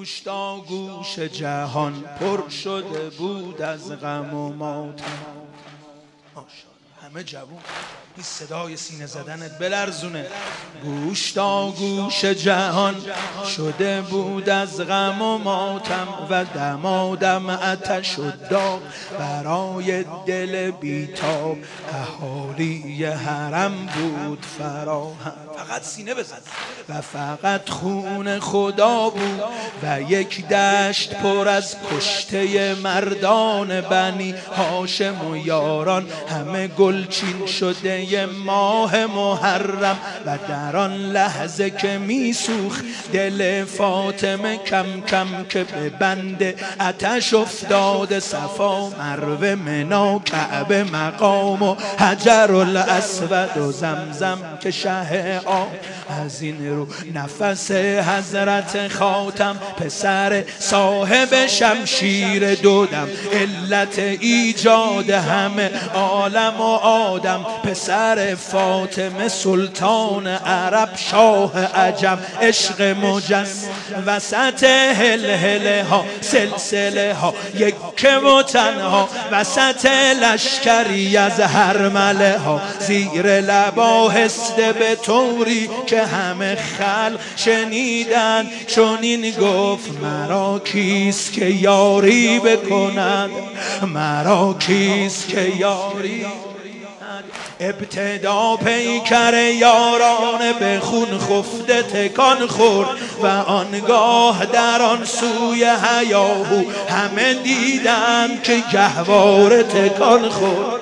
گوش تا گوش جهان پر شده بود از غم و ماتم. همه جوون این صدای سینه زدنت بلرزونه. گوش تا گوش جهان شده بود از غم و ماتم و دمادم آتش و داغ برای دل بیتاب. اهالی حرم بود فراهم. فقط سینه بزن. و فقط خون خدا بود و یک دشت پر از کشته مردان بنی هاشم و یاران، همه گلچین شده ماه محرم. و در آن لحظه که میسوخت دل فاطمه کم کم که به بند آتش افتاده صفا مروه منا کعبه مقام و حجر الاسود و زمزم که شه آب. از این رو نفس حضرت خاتم پسر صاحب شمشیر دودم، علت ایجاد همه عالم و آدم، پسر فاطمه سلطان عرب شاه عجم، عشق مجس وسط هلهله ها سلسله ها یک و تنها، وسط لشکری از هرمله ها، زیر لبا هسته به طوری که همه خلق شنیدن چنین گفت مرا کیست که یاری بکند، مرا کیست که یاری. ابتدا پیکر یاران به خون خفته تکان خورد و آنگاه در آن سوی هیاهو همه دیدند که گهواره تکان خورد.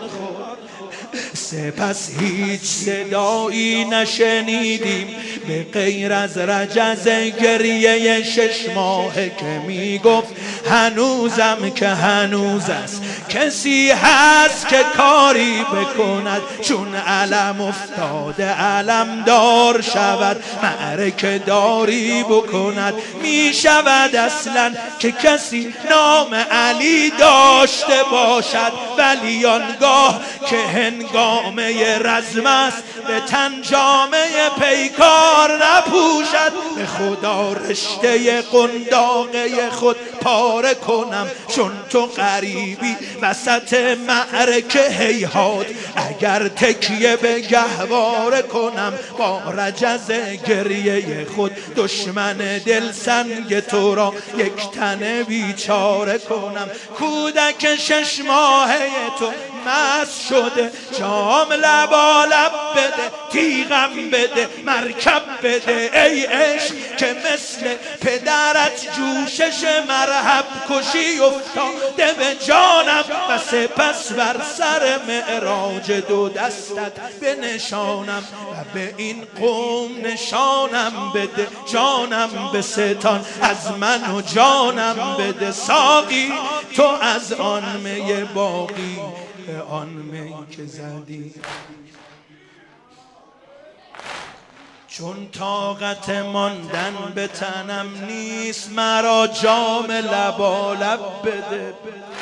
سپس هیچ صدایی نشنیدیم به غیر از رجز گریه 6 ماهه که می گفت هنوزم که هنوز است، کسی هست که کاری بکند چون علم افتاده علم دار شود، معرکه داری بکند. می شود اصلا که کسی نام علی داشته باشد، ولی آنگاه که هنگامه رزم است به تن جامه پیکار نپوشد. به خدا رشته قنداقه خود پاره کنم چون تو غریبی وسط معرکه هیهات، اگر تکیه به گهواره کنم با رجز گریه خود دشمن دل سنگ تو را یک تن بیچاره کنم. کودک 6 ماهه تو مست شده، جام لبالب بده، تیغم بده، مرکب بده ای عشق که مثل پدرت جوشش مرحب کشی افتاده به جانم. و سپس بر سر معراج دو دستت بنشانم و به این قوم نشانم بده، جانم به ستان از من و جانم بده. ساقی تو از آن می باقی به آن می که زدی، چون طاقت ماندن به تنم نیست مرا جام لبالب بده.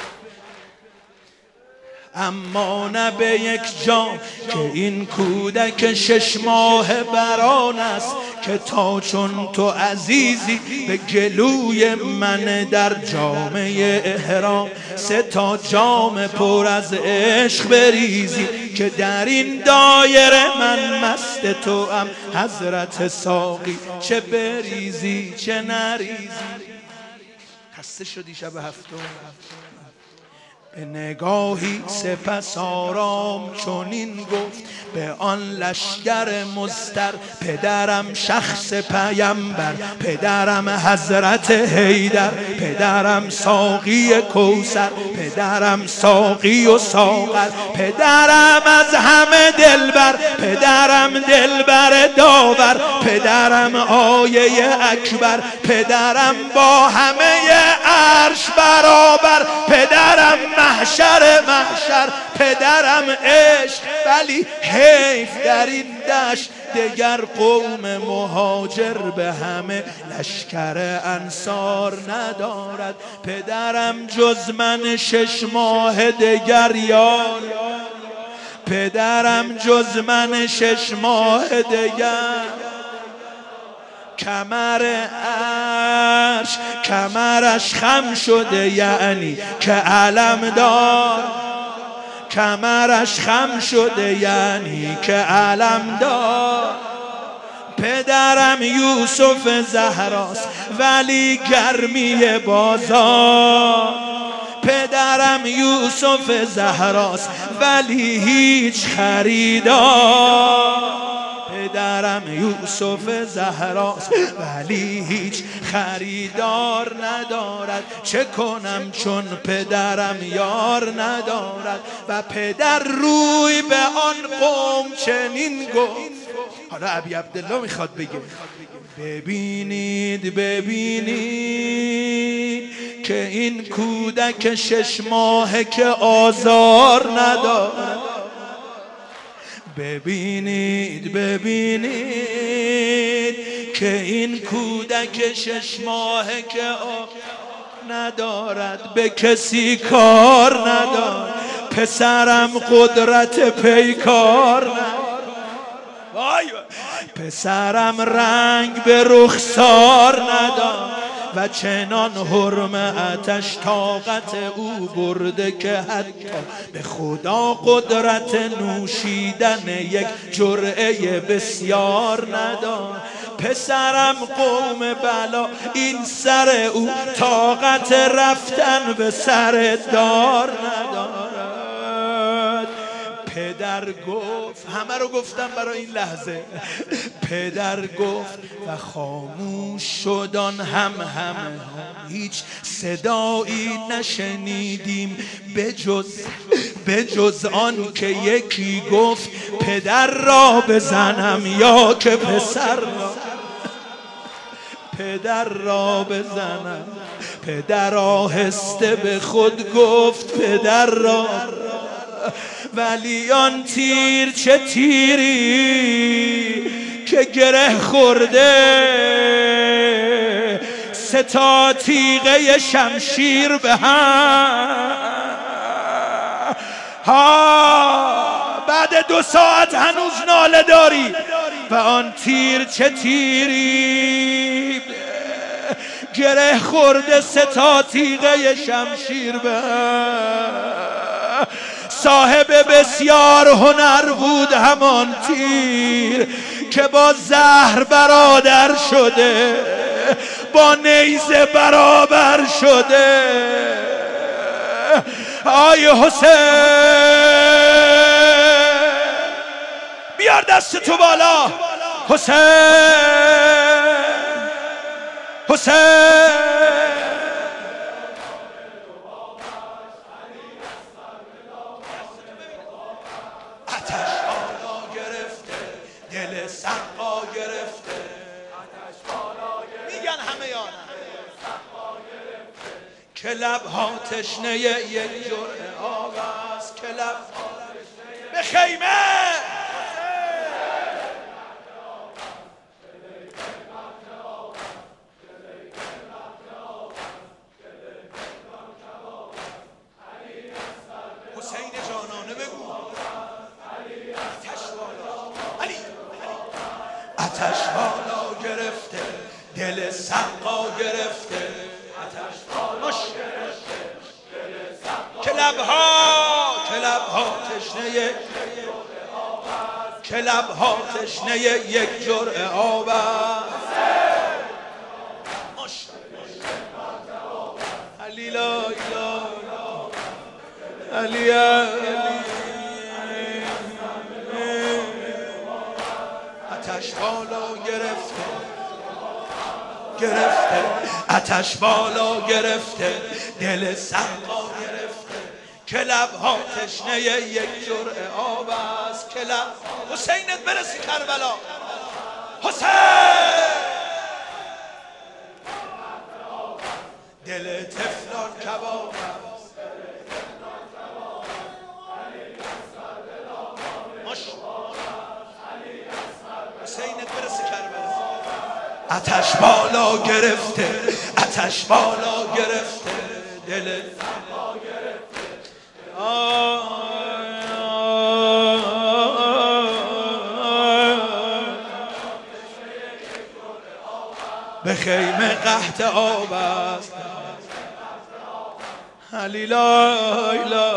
اما نه به یک جام که این کودک 6 ماه بران است که تا چون تو عزیزی به گلوی من در جامه احرام 3 تا جام پر از عشق بریزی که در این دایره من مست تو ام. حضرت ساقی چه بریزی چه نریزی. خسته شدی شب هفتم؟ به نگاهی سپس آرام چنین گفت به آن لشکر مضطر، پدرم شخص پیمبر، پدرم حضرت حیدر، پدرم ساقی کوثر، پدرم ساقی و ساغر، پدرم از همه دلبر، پدرم دلبر داور، پدرم آیه اکبر، پدرم با همه عرش برابر، پدرم محشر محشر، پدرم عشق. ولی حیف در این دشت دگر قوم مهاجر به همه لشکر انصار ندارد. پدرم جز من 6 ماه دگر یار، پدرم جز من 6 ماه دگر کمر عرش کمرش خم شده یعنی که علم دار، کمرش خم شده یعنی که علم دار. پدرم یوسف زهراست ولی گرمی بازار، پدرم یوسف زهراست ولی هیچ خریدار، پدرم یوسف زهراست ولی هیچ خریدار ندارد. چه کنم چون پدرم یار ندارد و پدر روی به آن قوم چنین گفت. حالا ابی عبدالله میخواد بگه ببینید ببینید که این کودک 6 ماهه که آزار ندارد. ببینید ببینید که این کودک 6 ماهه که ندارد، به کسی کار ندارد. پسرم قدرت پیکار ندارد، پسرم رنگ به رخسار ندارد و چنان حرمتش طاقت او برده که حتی به خدا قدرت نوشیدن یک جرعه بسیار ندارد. پسرم قوم بلا این سر او طاقت رفتن به سر دار ندارد. پدر گفت، همه رو گفتم برای این لحظه، پدر گفت و خاموش شدن همه هیچ صدایی نشنیدیم به جز آن که یکی گفت پدر را بزنم یا که پسر را، پدر را بزنم. پدر آهسته به خود گفت پدر را، ولی آن تیر چه تیری که گره خورده 3 تا تیغه شمشیر به هم. بعد 2 ساعت هنوز ناله داری و آن تیر چه تیری گره خورده 3 تا تیغه شمشیر به هم. صاحب بسیار هنر بود همان تیر که با زهر برادر شده، با نیزه برابر شده. آی حسین بیار دست تو بالا. حسین حسین دل سقا گرفته، میگن همه یانم که لبها تشنه یک جرعه آب است، که لبها به خیمه حسین جانانه بگو آتش بالا گرفته، دل سقا گرفته، آتش بالا گرفته، دل سقا که لبها تشنه، که لبها تشنه یک جرعه آب است. علی لا اله علی آتش بالا گرفته، آتش بالا گرفته، دل سقا گرفته، که لبها تشنه یک جرعه آب است. که لب حسینت برسی کربلا. حسین دل طفلان کباب است. حسینت برسی کربلا. آتش بالا گرفته، آتش بالا گرفته، دل سقا گرفته. به خیمه قحط آب است. علی لا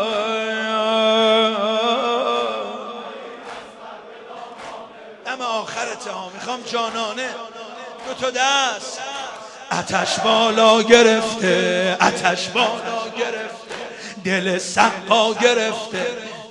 اما آخرته ها میخوام جانانه دو تا دست. آتش بالا گرفته، آتش بالا گرفته، دل سقا گرفته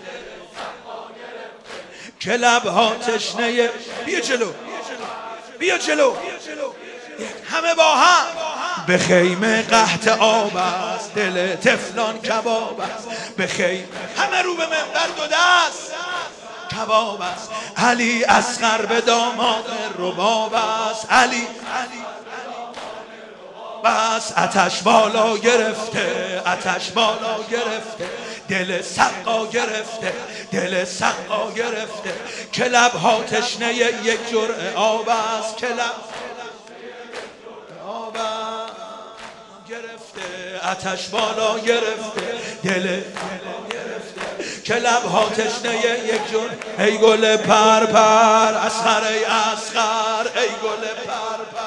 که لبها تشنه. بیا جلو، بیا جلو، همه با هم. به خیمه قحط آب است، دل طفلان کباب است. به خیمه همه رو به منبر دو دست کباب است. علی اصغر به داماد رباب است. علی بس آتش بالا گرفته، آتش بالا گرفته، دل سقا گرفته، دل سقا گرفته که لبها تشنه یک جرعه آب است. که لب آب گرفته، آتش بالا گرفته، دل گرفته که لبها تشنه یک جرعه. ای گل پر پر اصغر، ای اصغر، ای گل پر پر